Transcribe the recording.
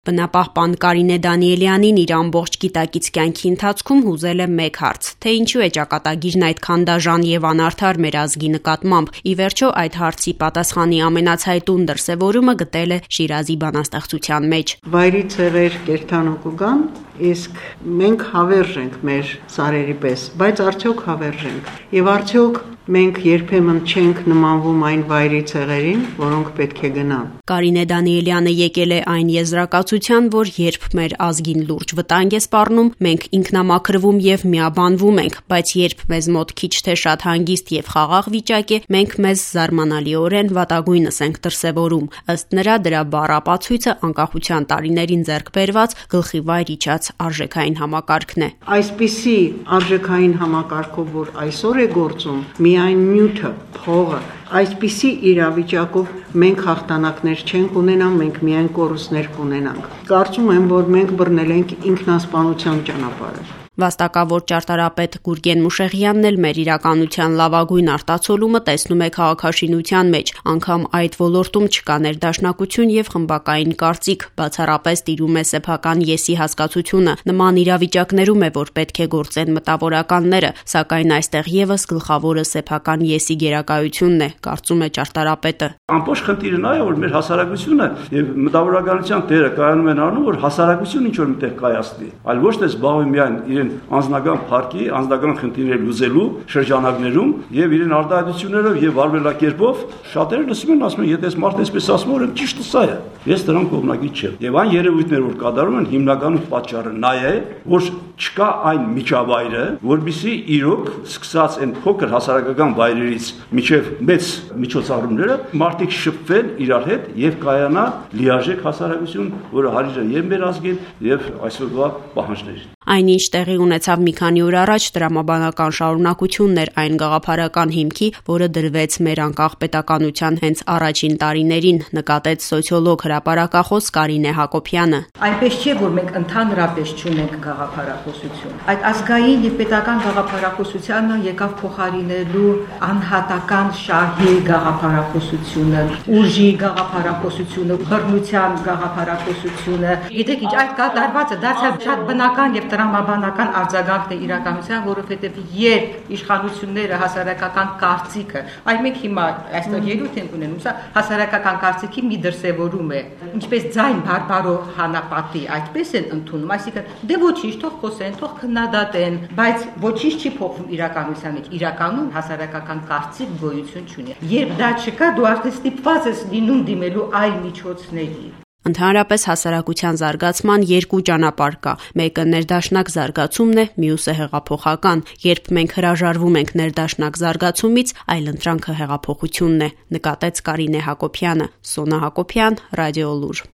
Բնապահպան Կարինե Դանիելյանին իր ամբողջ գիտակից կյանքի ընթացքում հուզել է մեկ հարց, թե ինչու է ճակատագիրն այդքան դաժան եւ անարդար մեր ազգի նկատմամբ։ Ի վերջո այդ հարցի պատասխանի ամենացայտուն դրսևորումը գտել է Շիրազի բանաստեղծության մեջ։ Վայրի ցեղեր կերթանոք ու գան, իսկ մենք հավերժ ենք մեր սարերի պես, բայց արդյոք հավերժ ենք։ Եվ արդյոք մենք երբեմն չենք նմանվում այն վայրի ցեղերին, որոնք պետք է գնան։ Կարինե Դանիելյանը եկել է այն եզրակացության, որ երբ մեր ազգին լուրջ վտանգ է սպառնում, մենք ինքնամաքրվում եւ միաբանվում ենք, բայց երբ մեզ մոտ քիչ թե շատ հանգիստ եւ խաղաղ վիճակ է, մենք մեզ զարմանալիորեն վատագույնս ենք դրսևորում։ Ըստ նրա դրա բառապացույցը անկախության տարիներին ձեռք բերված գլխի վայր իջած արժեքային համակարգն է։ Այսպիսի արժեքային համակարգով, որ այսօր է գործում, միայն նյութը, փողը, այսպիսի իրավիճակով մենք հաղթանակներ չենք ունենա, մենք միայն կորուստներ կունենանք։ Կարծում եմ, որ մենք բռնել ենք ինքնասպանության ճանապարհը։ Վաստակավոր ճարտարապետ Գուրգեն Մուշեղյանն էլ մեր իրականության լավագույն արտացոլումը տեսնում է քաղաքաշինության մեջ, անգամ այդ ոլորտում չկա ներդաշնակություն եւ խմբակային կարծիք, բացառապես տիրում է սեփական եսի հասկացությունը։ Նման իրավիճակներում է, որ պետք է գործեն մտավորականները, սակայն այստեղ եւս գլխավորը սեփական եսի գերակայությունն է, կարծում է ճարտարապետը։ Ամբողջ խնդիրը նա է, որ մեր հասարակությունը եւ մտավորականության դերը կայանում են առնում, որ հասարակությունը ինչ որ միտեղ կայացնի, այլ ոչ թե զբաղվի միայն իրեն անձնական փառքի, անձնական խնդիրներ լուծելու շրջանակներում եւ իրեն արտահայտություններով եւ վարվելակերպով շատերը լսում են, ասում են, եթե այս մարդը այսպես ասում է, ճիշտը սա է։ Ես դրան կողմնակից չեմ։ Եվ այն երևույթները, որ կատարում են, հիմնականում պատճառը նա է, որ չկա այն միջավայրը, որբիսի իրոք սկսած այն փոքր հասարակական վայրերից միջև մեծ միջոցառումները մարդիկ շփվեն իրար հետ եւ կայանա լիարժեք հասարակություն, որը հարիժ է եւ մեր ազգին եւ այսօրվա պահանջներին։ Այնինչ տեղի ունեցավ մի քանի օր առաջ տրամաբանական շարունակությունն էր այն գաղափարական հիմքի, որը դրվեց մեր անկախ պետականության հենց առաջին տարիներին, նկատեց սոցիոլոգ հրապարակախոս Կարինե Հակոբյանը։ Այնպես չէ, որ մենք ընդհանրապես չունենք գաղափարախոսություն։ Այդ ազգային եւ պետական գաղափարախոսությանը եկավ փոխարինելու անհատական շահի գաղափարախոսությունը, ուժի գաղափարախոսությունը, բռնության գաղափարախոսությունը։ Գիտեք ինչ, այդ կատարվածը դարձավ շատ բնական եւ տրամաբանական արձագանքն է իրականության, որովհետև երբ իշխանությունները հասարակական կարծիքը, այլ մենք հիմա այստեղ ելույթ ենք ունենում, սա հասարակական կարծիքի մի դրսևորում է, ինչպես ձայն բարբարո հանապատի, այդպես են ընդունում, այսինքն դե ոչինչ, թող խոսեն, թող քննադատեն, բայց ոչինչ չի փոխվում իրականության մեջ, իրականում հասարակական կարծիք գոյություն չունի։ Երբ դա չկա, դու արդեն ստիպված ես լինում դիմելու այլ միջոցների։ Ընդհանրապես հասարակության զարգացման երկու ճանապարհ կա։ Մեկը ներդաշնակ զարգացումն է, մյուսը հեղափոխական։ Երբ մենք հրաժարվում ենք ներդաշնակ զարգացումից, այլընտրանքը հեղափոխությունն է, նկատեց Կարինե Հակոբյանը։ Սոնա Հակոբյան, Ռադիո Լուր։